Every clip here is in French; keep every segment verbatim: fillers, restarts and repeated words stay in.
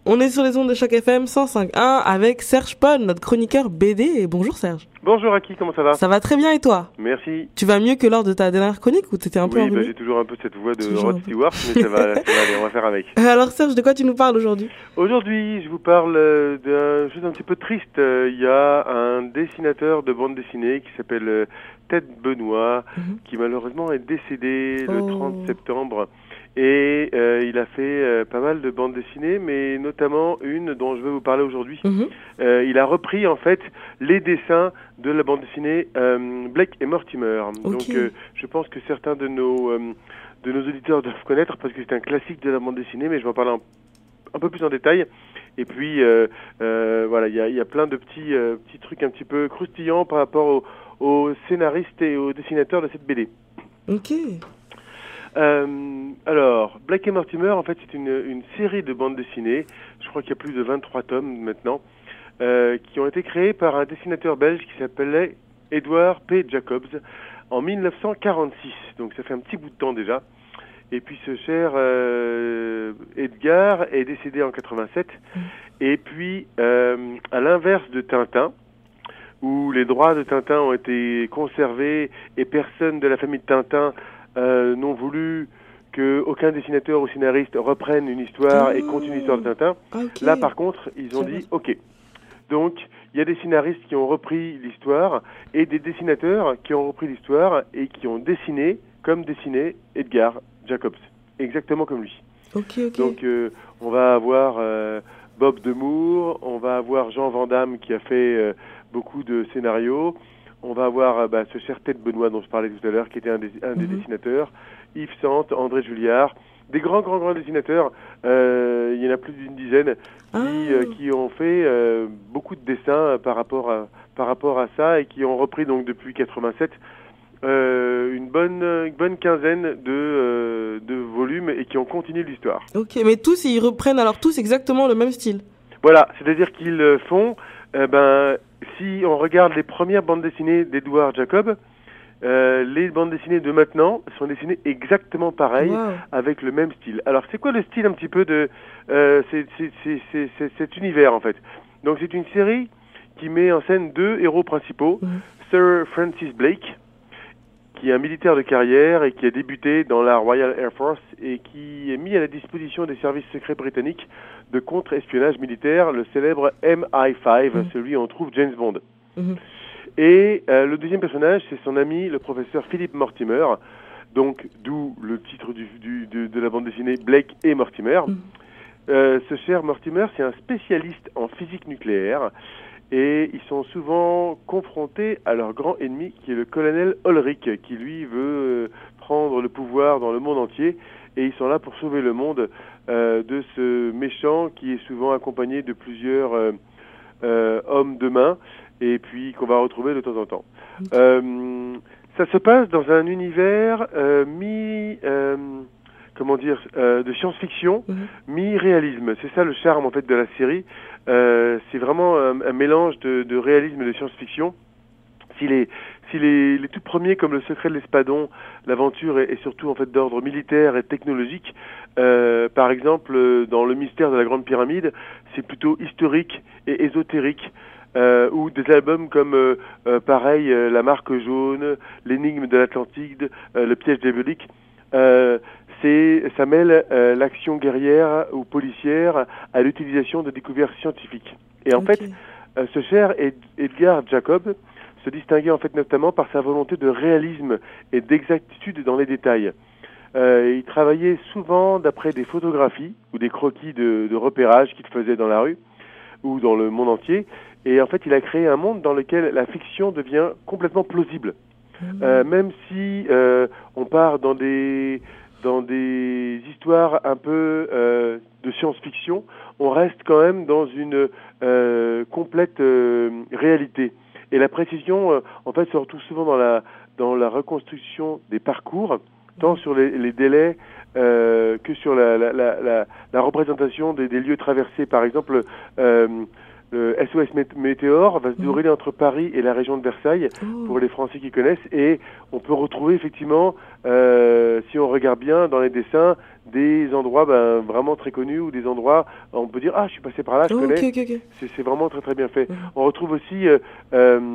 On est sur les ondes de Choc F M cent cinq point un avec Serge Paul, notre chroniqueur B D. Et bonjour Serge. Bonjour Aki, comment ça va? Ça va très bien et toi? Merci. Tu vas mieux que lors de ta dernière chronique ou t'étais un peu Oui, enrhumé? bah, j'ai toujours un peu cette voix de Toujours Rod Stewart, mais ça va, ça va aller, on va faire avec. Alors Serge, de quoi tu nous parles aujourd'hui? Aujourd'hui, je vous parle euh, d'un chose un petit peu triste. Euh, Il y a un dessinateur de bande dessinée qui s'appelle euh, Ted Benoît, Mhm. qui malheureusement est décédé le Oh. trente septembre. Et euh, il a fait euh, pas mal de bandes dessinées, mais notamment une dont je vais vous parler aujourd'hui. Mhm. Euh, il a repris en fait les dessins de la bande dessinée euh, Blake et Mortimer. Ok. Donc euh, je pense que certains de nos euh, de nos auditeurs doivent connaître parce que c'est un classique de la bande dessinée, mais je vais en parler un, un peu plus en détail. Et puis euh, euh, voilà, il y a, il y a plein de petits euh, petits trucs un petit peu croustillants par rapport aux, aux scénaristes et aux dessinateurs de cette B D. Ok. Euh, alors, Blake et Mortimer, en fait, c'est une, une série de bandes dessinées, je crois qu'il y a plus de vingt-trois tomes maintenant, euh, qui ont été créés par un dessinateur belge qui s'appelait Edward P. Jacobs en mille neuf cent quarante-six, donc ça fait un petit bout de temps déjà. Et puis ce cher euh, Edgar est décédé en quatre-vingt-sept, Mm. et puis euh, à l'inverse de Tintin, où les droits de Tintin ont été conservés et personne de la famille de Tintin euh, n'ont voulu qu'aucun dessinateur ou scénariste reprenne une histoire Ah. et continue l'histoire de Tintin. Ah, ok. Là, par contre, ils ont J'avais- dit OK. Donc, il y a des scénaristes qui ont repris l'histoire et des dessinateurs qui ont repris l'histoire et qui ont dessiné comme dessiné Edgar Jacobs, exactement comme lui. Ok, ok. Donc, euh, on va avoir euh, Bob Demour, on va avoir Jean Van Damme qui a fait euh, beaucoup de scénarios, on va avoir euh, bah, ce cher Ted Benoît dont je parlais tout à l'heure, qui était un des, un des Mhm. dessinateurs, Yves Sante, André Julliard, des grands, grands, grands dessinateurs, euh, il y en a plus d'une dizaine, qui, Ah. euh, qui ont fait euh, beaucoup de dessins euh, par rapport à, par rapport à ça et qui ont repris donc depuis quatre-vingt-sept euh, une bonne, une bonne quinzaine de, euh, de volumes et qui ont continué l'histoire. Ok, mais tous, ils reprennent alors tous exactement le même style. Voilà, c'est-à-dire qu'ils euh, font, euh, ben, si on regarde les premières bandes dessinées d'Edward Jacob, euh, les bandes dessinées de maintenant sont dessinées exactement pareil, Wow. avec le même style. Alors, c'est quoi le style un petit peu de euh, c'est, c'est, c'est, c'est, c'est cet univers, en fait? Donc, c'est une série qui met en scène deux héros principaux, Mhm. Sir Francis Blake, qui est un militaire de carrière et qui a débuté dans la Royal Air Force et qui est mis à la disposition des services secrets britanniques de contre-espionnage militaire, le célèbre M I cinq, Mhm. celui où on trouve James Bond. Mhm. Et euh, le deuxième personnage, c'est son ami, le professeur Philip Mortimer, donc d'où le titre du, du, de, de la bande dessinée Blake et Mortimer. Mhm. Euh, ce cher Mortimer, c'est un spécialiste en physique nucléaire et ils sont souvent confrontés à leur grand ennemi qui est le colonel Ulrich, qui lui veut euh, prendre le pouvoir dans le monde entier et ils sont là pour sauver le monde euh, de ce méchant qui est souvent accompagné de plusieurs euh, euh, hommes de main et puis qu'on va retrouver de temps en temps. Euh, ça se passe dans un univers euh, mi... Euh, comment dire, euh, de science-fiction, Mhm. mi-réalisme. C'est ça le charme en fait de la série. Euh, c'est vraiment un, un mélange de, de réalisme et de science-fiction. Si les, si les, les tout premiers, comme Le Secret de l'Espadon, l'aventure est, est surtout en fait d'ordre militaire et technologique. Euh, par exemple, euh, dans Le Mystère de la Grande Pyramide, c'est plutôt historique et ésotérique. Euh, ou des albums comme euh, euh, pareil euh, La Marque Jaune, L'énigme de l'Atlantide, euh, Le Piège diabolique. Euh, c'est, ça mêle euh, l'action guerrière ou policière à l'utilisation de découvertes scientifiques. Et en Ok. fait, euh, ce cher Ed- Edgar Jacob se distinguait en fait notamment par sa volonté de réalisme et d'exactitude dans les détails. Euh, il travaillait souvent d'après des photographies ou des croquis de, de repérage qu'il faisait dans la rue ou dans le monde entier. Et en fait, il a créé un monde dans lequel la fiction devient complètement plausible. Mhm. Euh, même si euh, on part dans des dans des histoires un peu euh, de science-fiction, on reste quand même dans une euh, complète euh, réalité. Et la précision, euh, en fait, se retrouve souvent dans la dans la reconstruction des parcours, tant sur les, les délais euh, que sur la la, la, la, la représentation des, des lieux traversés. Par exemple, euh, le S O S Mé- Météore va se Mhm. dérouler entre Paris et la région de Versailles, Oh. pour les Français qui connaissent, et on peut retrouver effectivement, euh, si on regarde bien dans les dessins, des endroits ben, vraiment très connus, ou des endroits, on peut dire, ah, je suis passé par là, je Oh, ok, connais, ok, ok. c'est c'est vraiment très très bien fait. Mhm. On retrouve aussi... euh, euh,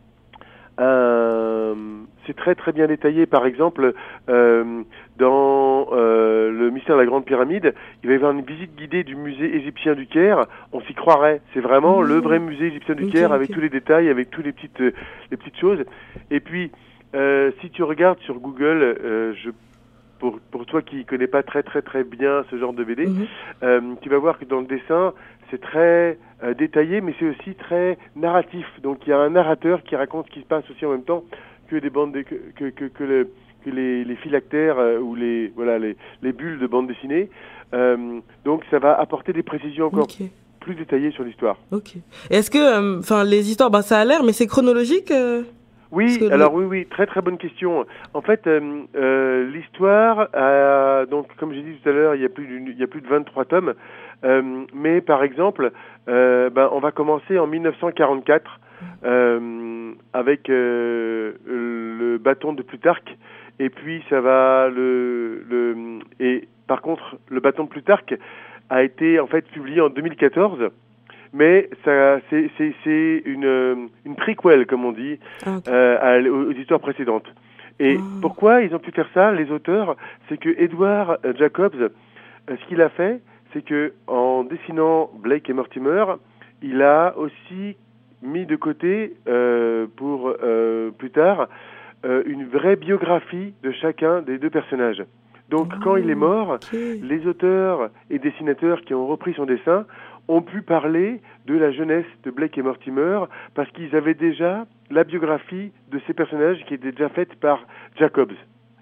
un- c'est très très bien détaillé. Par exemple, euh, dans euh, le mystère de la Grande Pyramide, il va y avoir une visite guidée du musée égyptien du Caire. On s'y croirait. C'est vraiment le vrai Mhm. musée égyptien du Ok, Caire, avec ok. tous les détails, avec toutes les petites euh, les petites choses. Et puis, euh, si tu regardes sur Google, euh, je pour, pour toi qui connais pas très très très bien ce genre de B D, Mhm. euh, tu vas voir que dans le dessin, c'est très euh, détaillé, mais c'est aussi très narratif. Donc il y a un narrateur qui raconte ce qui se passe aussi en même temps que des bandes de- que, que, que, que le- que les, les phylactères euh, ou les voilà les, les bulles de bande dessinée. Euh, donc ça va apporter des précisions encore Ok, plus détaillées sur l'histoire. ok. Et est-ce que, enfin, les histoires, bah, ça a l'air, mais c'est chronologique euh Parce que Oui, le... alors oui, oui, très très bonne question. En fait, euh, euh, l'histoire, a, donc comme j'ai dit tout à l'heure, il y a plus d'une- il y a plus de vingt-trois tomes. Euh, mais par exemple, euh, ben, on va commencer en mille neuf cent quarante-quatre euh, avec euh, le bâton de Plutarque, et puis ça va le, le et par contre le bâton de Plutarque a été en fait publié en deux mille quatorze. Mais ça, c'est, c'est, c'est une, euh, une prequel, comme on dit, Ah, ok. euh, à, aux, aux histoires précédentes. Et Ah. pourquoi ils ont pu faire ça, les auteurs? C'est que Edward euh, Jacobs, euh, ce qu'il a fait, c'est que en dessinant Blake et Mortimer, il a aussi mis de côté euh, pour euh, plus tard euh, une vraie biographie de chacun des deux personnages. Donc quand il est Oh, mort, ok. les auteurs et dessinateurs qui ont repris son dessin ont pu parler de la jeunesse de Blake et Mortimer parce qu'ils avaient déjà la biographie de ces personnages qui était déjà faite par Jacobs.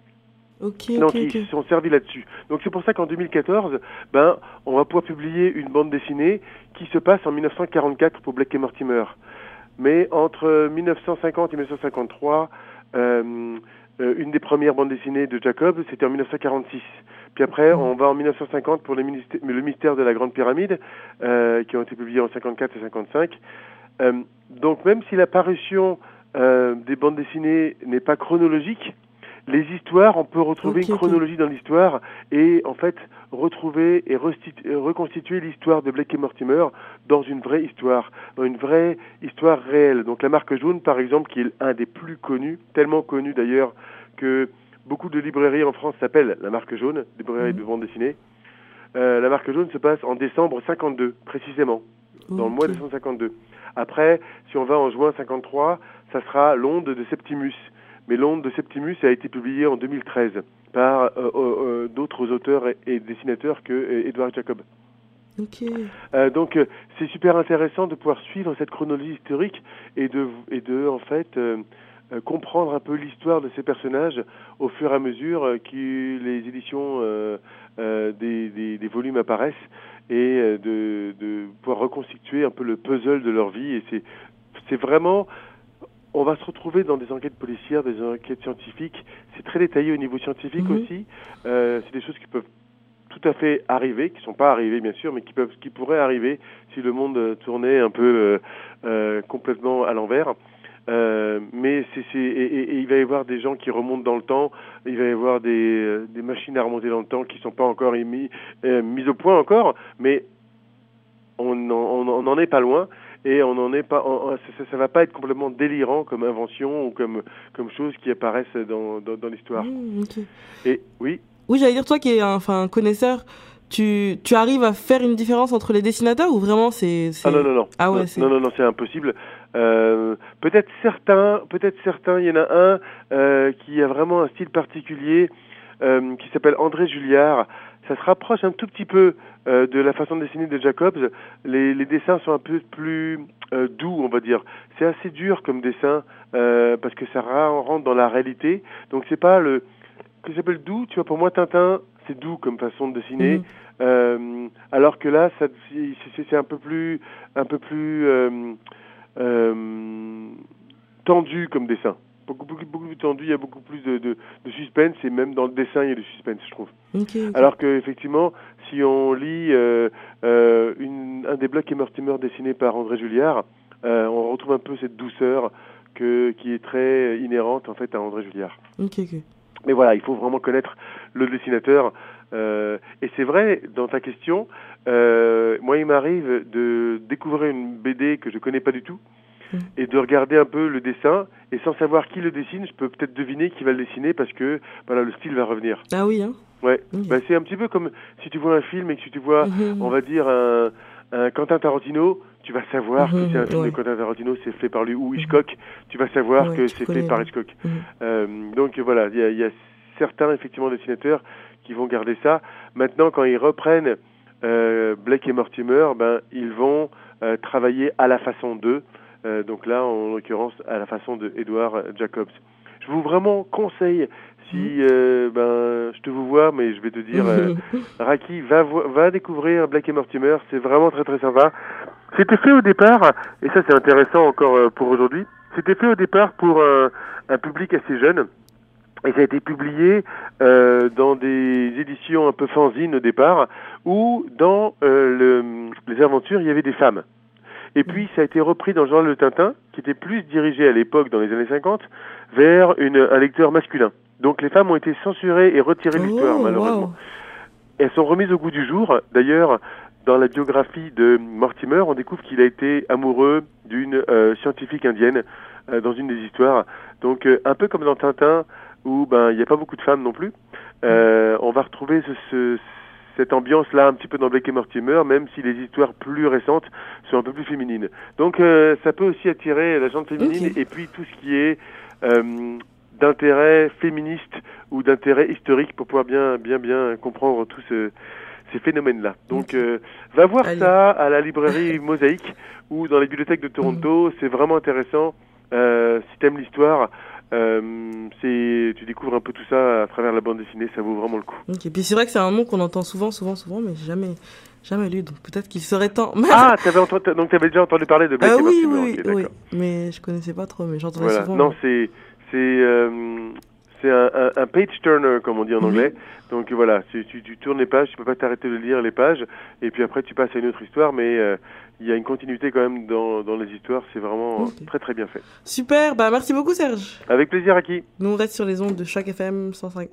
Ok, ok, Donc ils ok. se sont servis là-dessus. Donc c'est pour ça qu'en deux mille quatorze, ben, on va pouvoir publier une bande dessinée qui se passe en mille neuf cent quarante-quatre pour Blake et Mortimer. Mais entre mille neuf cent cinquante et mille neuf cent cinquante-trois, euh, euh, une des premières bandes dessinées de Jacob, c'était en mille neuf cent quarante-six. Puis après, Mhm. on va en mille neuf cent cinquante pour les ministé- le mystère de la Grande Pyramide, euh, qui ont été publiés en cinquante-quatre et cinquante-cinq. Euh, donc même si la parution euh, des bandes dessinées n'est pas chronologique, les histoires, on peut retrouver Ok, une ok. chronologie dans l'histoire et en fait retrouver et restitu- reconstituer l'histoire de Blake et Mortimer dans une vraie histoire, dans une vraie histoire réelle. Donc la marque jaune, par exemple, qui est un des plus connus, tellement connu d'ailleurs que beaucoup de librairies en France s'appellent la marque jaune, librairie Mhm. de bande dessinée. Euh, la marque jaune se passe en décembre cinquante-deux, précisément, dans le mois Ok. de décembre cinquante-deux. Après, si on va en juin cinquante-trois, ça sera l'onde de Septimus. Mais l'onde de Septimus a été publiée en deux mille treize par euh, euh, euh, d'autres auteurs et, et dessinateurs que euh, Edward Jacob. Ok. Euh, donc euh, c'est super intéressant de pouvoir suivre cette chronologie historique et de, et de en fait euh, euh, comprendre un peu l'histoire de ces personnages au fur et à mesure euh, que les éditions euh, euh, des, des, des volumes apparaissent et euh, de, de pouvoir reconstituer un peu le puzzle de leur vie. Et c'est, c'est vraiment... On va se retrouver dans des enquêtes policières, des enquêtes scientifiques. C'est très détaillé au niveau scientifique Mhm. aussi. Euh, c'est des choses qui peuvent tout à fait arriver, qui sont pas arrivées bien sûr, mais qui peuvent, qui pourraient arriver si le monde euh, tournait un peu euh, euh, complètement à l'envers. Euh, mais c'est, c'est et, et, et il va y avoir des gens qui remontent dans le temps. Il va y avoir des, euh, des machines à remonter dans le temps qui sont pas encore émis, euh, mises au point encore, mais on n'en est pas loin. Et on n'en est pas, on, ça, ça va pas être complètement délirant comme invention ou comme comme choses qui apparaissent dans dans, dans l'histoire. Mhm, ok. Et oui. Oui, j'allais dire, toi qui es un, enfin, un connaisseur, tu, tu arrives à faire une différence entre les dessinateurs ou vraiment c'est, c'est... Ah non non non. Ah ouais, non, c'est... non non non, c'est impossible. Euh, peut-être certains, peut-être certains. Il y en a un euh, qui a vraiment un style particulier euh, qui s'appelle André Julliard. Ça se rapproche un tout petit peu euh, de la façon de dessiner de Jacobs. Les, les dessins sont un peu plus euh, doux, on va dire. C'est assez dur comme dessin euh, parce que ça rentre dans la réalité. Donc c'est pas le que s'appelle doux. Tu vois, pour moi Tintin, c'est doux comme façon de dessiner. Mhm. Euh, alors que là, ça, c'est, c'est un peu plus, un peu plus euh, euh, tendu comme dessin. beaucoup, beaucoup, beaucoup plus tendu, il y a beaucoup plus de, de, de suspense, et même dans le dessin, il y a du suspense, je trouve. Okay, okay. Alors qu'effectivement, si on lit euh, euh, une, un des Black et Mortimer dessinés par André Julliard, euh, on retrouve un peu cette douceur que, qui est très inhérente en fait à André Julliard. Okay, okay. Mais voilà, il faut vraiment connaître le dessinateur. Euh, et c'est vrai, dans ta question, euh, moi il m'arrive de découvrir une B D que je connais pas du tout, mmh. et de regarder un peu le dessin, et sans savoir qui le dessine, je peux peut-être deviner qui va le dessiner parce que voilà, le style va revenir. Ah oui, hein. Ouais, mmh. bah, c'est un petit peu comme si tu vois un film et que si tu vois, mmh. on va dire, un, un Quentin Tarantino, tu vas savoir mmh. que c'est un film ouais. de Quentin Tarantino, c'est fait par lui, ou Hitchcock, mmh. tu vas savoir ouais, que c'est fait par Hitchcock. Mmh. Euh, donc voilà, il y a, y a certains, effectivement, dessinateurs qui vont garder ça. Maintenant, quand ils reprennent euh, Blake et Mortimer, ben, ils vont euh, travailler à la façon d'eux. Euh, donc là, en l'occurrence, à la façon de Edward Jacobs. Je vous vraiment conseille, si euh, ben, je te vous vois, mais je vais te dire, euh, Raki, va, vo- va découvrir Blake et Mortimer, c'est vraiment très très sympa. C'était fait au départ, et ça c'est intéressant encore euh, pour aujourd'hui, c'était fait au départ pour euh, un public assez jeune. Et ça a été publié euh, dans des éditions un peu fanzines au départ, où dans euh, le, les aventures, il y avait des femmes. Et puis, ça a été repris dans le journal de Tintin, qui était plus dirigé à l'époque, dans les années cinquante, vers une, un lecteur masculin. Donc, les femmes ont été censurées et retirées de l'histoire, oh, malheureusement. Wow. Elles sont remises au goût du jour. D'ailleurs, dans la biographie de Mortimer, on découvre qu'il a été amoureux d'une euh, scientifique indienne euh, dans une des histoires. Donc, euh, un peu comme dans Tintin, où ben il n'y a pas beaucoup de femmes non plus. Euh, on va retrouver ce, ce, cette ambiance-là un petit peu dans Blake et Mortimer, même si les histoires plus récentes sont un peu plus féminines. Donc euh, ça peut aussi attirer la gente féminine, okay. et puis tout ce qui est euh, d'intérêt féministe ou d'intérêt historique pour pouvoir bien bien bien comprendre tous ce, ces phénomènes-là. Donc euh, va voir Allez. ça à la librairie Mosaïque ou dans les bibliothèques de Toronto, c'est vraiment intéressant. Euh, si t'aimes l'histoire, Euh, c'est, tu découvres un peu tout ça à travers la bande dessinée, ça vaut vraiment le coup. Ok, puis c'est vrai que c'est un nom qu'on entend souvent, souvent, souvent, mais jamais, jamais lu, donc peut-être qu'il serait temps. Ah, t'avais entendu, donc t'avais déjà entendu parler de Blake euh, et oui, Mortimer. oui, Okay, oui, mais je connaissais pas trop, mais j'entendais voilà. souvent. Non, mais... c'est, c'est, euh, c'est un, un, un page turner, comme on dit en mm-hmm. anglais. Donc voilà, tu, tu, tu tournes les pages, tu peux pas t'arrêter de lire les pages, et puis après tu passes à une autre histoire, mais euh, il y a une continuité quand même dans, dans les histoires, c'est vraiment okay. très très bien fait. Super, bah merci beaucoup Serge. Avec plaisir, Aki. Nous on reste sur les ondes de Choc F M cent cinq.